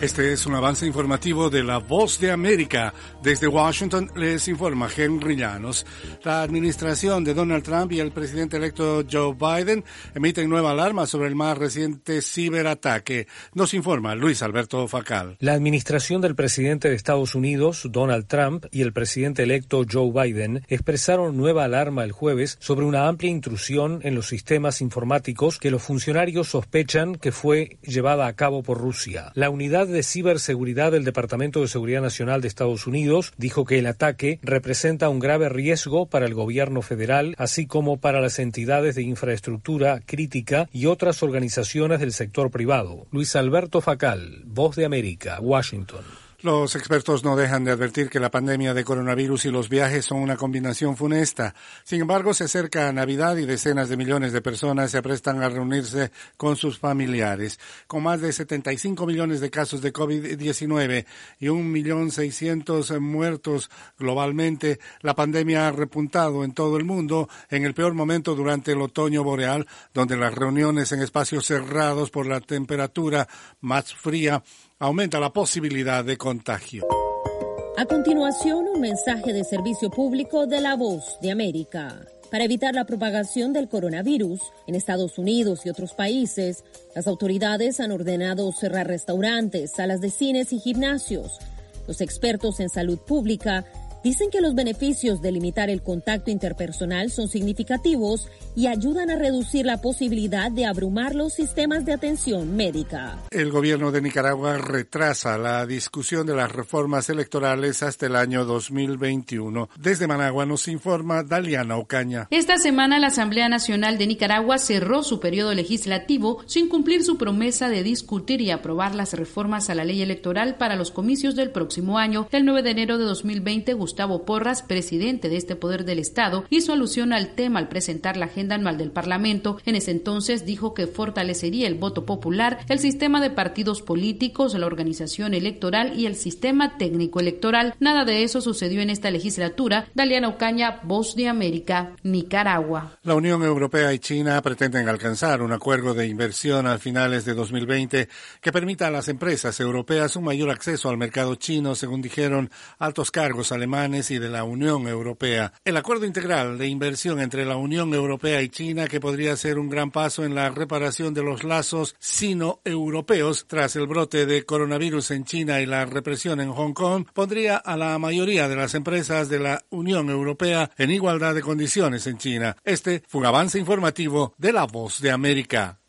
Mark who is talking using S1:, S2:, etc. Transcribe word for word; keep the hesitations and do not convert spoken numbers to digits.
S1: Este es un avance informativo de La Voz de América. Desde Washington les informa Henry Llanos. La administración de Donald Trump y el presidente electo Joe Biden emiten nueva alarma sobre el más reciente ciberataque. Nos informa Luis Alberto Facal.
S2: La administración del presidente de Estados Unidos, Donald Trump, y el presidente electo Joe Biden expresaron nueva alarma el jueves sobre una amplia intrusión en los sistemas informáticos que los funcionarios sospechan que fue llevada a cabo por Rusia. La unidad de ciberseguridad del Departamento de Seguridad Nacional de Estados Unidos dijo que el ataque representa un grave riesgo para el gobierno federal, así como para las entidades de infraestructura crítica y otras organizaciones del sector privado. Luis Alberto Facal, Voz de América, Washington.
S1: Los expertos no dejan de advertir que la pandemia de coronavirus y los viajes son una combinación funesta. Sin embargo, se acerca Navidad y decenas de millones de personas se aprestan a reunirse con sus familiares. Con más de setenta y cinco millones de casos de COVID diecinueve y un millón seiscientos muertos globalmente, la pandemia ha repuntado en todo el mundo en el peor momento durante el otoño boreal, donde las reuniones en espacios cerrados por la temperatura más fría aumenta la posibilidad de contagio.
S3: A continuación, un mensaje de servicio público de La Voz de América. Para evitar la propagación del coronavirus en Estados Unidos y otros países, las autoridades han ordenado cerrar restaurantes, salas de cines y gimnasios. Los expertos en salud pública dicen que los beneficios de limitar el contacto interpersonal son significativos y ayudan a reducir la posibilidad de abrumar los sistemas de atención médica.
S1: El gobierno de Nicaragua retrasa la discusión de las reformas electorales hasta el año dos mil veintiuno. Desde Managua nos informa Daliana Ocaña.
S4: Esta semana la Asamblea Nacional de Nicaragua cerró su periodo legislativo sin cumplir su promesa de discutir y aprobar las reformas a la ley electoral para los comicios del próximo año. El nueve de enero de dos mil veinte, Gustavo Porras, presidente de este poder del Estado, hizo alusión al tema al presentar la agenda anual del Parlamento. En ese entonces dijo que fortalecería el voto popular, el sistema de partidos políticos, la organización electoral y el sistema técnico electoral. Nada de eso sucedió en esta legislatura. Daliana Ocaña, Voz de América, Nicaragua.
S1: La Unión Europea y China pretenden alcanzar un acuerdo de inversión a finales de dos mil veinte que permita a las empresas europeas un mayor acceso al mercado chino, según dijeron altos cargos alemanes y de la Unión Europea. El acuerdo integral de inversión entre la Unión Europea y China, que podría ser un gran paso en la reparación de los lazos sino-europeos tras el brote de coronavirus en China y la represión en Hong Kong, pondría a la mayoría de las empresas de la Unión Europea en igualdad de condiciones en China. Este fue un avance informativo de La Voz de América.